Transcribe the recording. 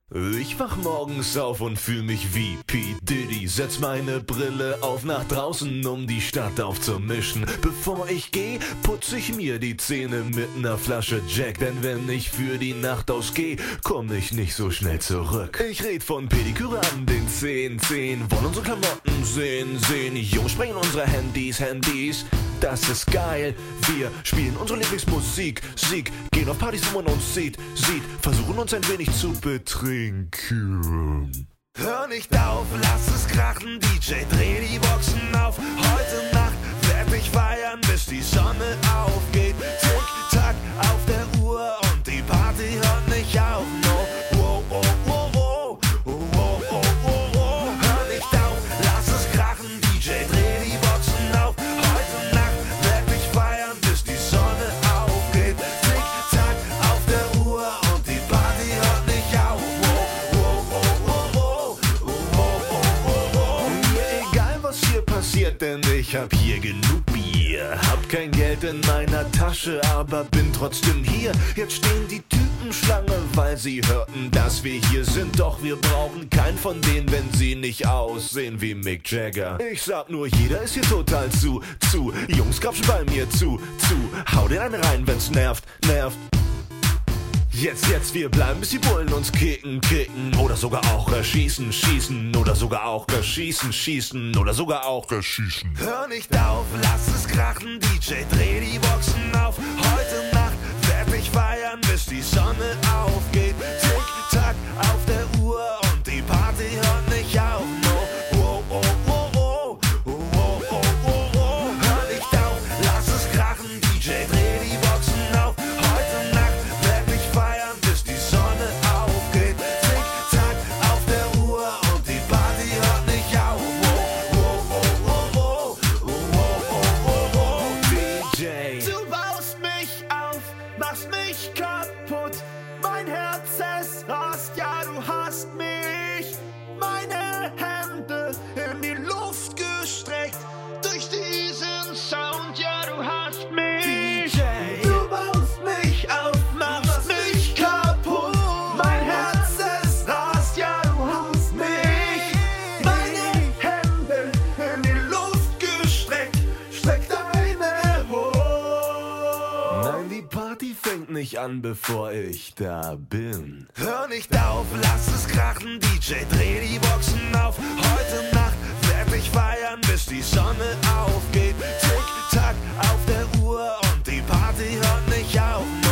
Ich wach morgens auf und fühl mich wie P. Diddy. Setz meine Brille auf nach draußen, um die Stadt aufzumischen. Bevor ich geh, putz ich mir die Zähne mit ner Flasche Jack. Denn wenn ich für die Nacht ausgeh, komm ich nicht so schnell zurück. Ich red von Pediküre an den Zehen. Wollen unsere Klamotten sehen. Jungs sprengen unsere Handys. Das ist geil. Wir spielen unsere Lieblingsmusik. Gehen auf Partys, wo man uns sieht. Versuchen uns ein wenig zu betrinken. Hör nicht auf, lass es krachen, DJ, dreh die Boxen auf. Heute Nacht werd ich feiern, bis die Sonne aufgeht. Tick-Tack auf der Uhr und die Party hört nicht auf. No, oh, oh, oh, oh, oh, oh, oh, oh, oh. Hör nicht auf, lass es krachen, DJ, dreh die Boxen auf. Heute Nacht werd ich feiern, bis die Sonne aufgeht. Tick-Tack auf der Uhr und die Party hört nicht auf. Denn ich hab hier genug Bier. Hab kein Geld in meiner Tasche, aber bin trotzdem hier. Jetzt stehen die Typen Schlange, weil sie hörten, dass wir hier sind. Doch wir brauchen keinen von denen, wenn sie nicht aussehen wie Mick Jagger. Ich sag nur, jeder ist hier total zu. Jungs grapschen bei mir zu. Hau den einen rein, wenn's nervt. Jetzt, wir bleiben, bis die Bullen uns kicken. Oder sogar auch schießen. Oder sogar auch schießen. Oder sogar auch schießen. Hör nicht auf, lass es krachen, DJ, dreh die Boxen auf. Heute Nacht werd ich feiern, bis die Sonne aufgeht. Tick-Tack auf der Uhr und die Party hört nicht auf. No, oh, oh, oh, oh, oh, oh, oh, oh, oh. Hör nicht auf, lass es krachen, DJ, dreh die Boxen auf. Heute Nacht werd ich feiern, bis die Sonne aufgeht. Tick-Tack auf der Uhr und die Party hört nicht auf. Oh, oh, oh, oh, oh, oh, oh, oh, oh. DJ. Du baust mich auf, machst mich kaputt. Mein Herz, es rast, ja, du hast mich. Meine Hände in die Luft gestreckt. Durch diesen Sound, ja, du hast mich. DJ. Du baust mich auf, machst mich kaputt. Mein Herz, es rast, ja, du hast mich. Meine Hände in die Luft gestreckt. Streck deine hoch. Nein, die Party fängt nicht an, bevor ich da bin. Hör nicht auf, lass es krachen, DJ, dreh die Boxen auf. Heute Nacht werd ich feiern, bis die Sonne aufgeht. Tick-Tack auf der Uhr und die Party hört nicht auf.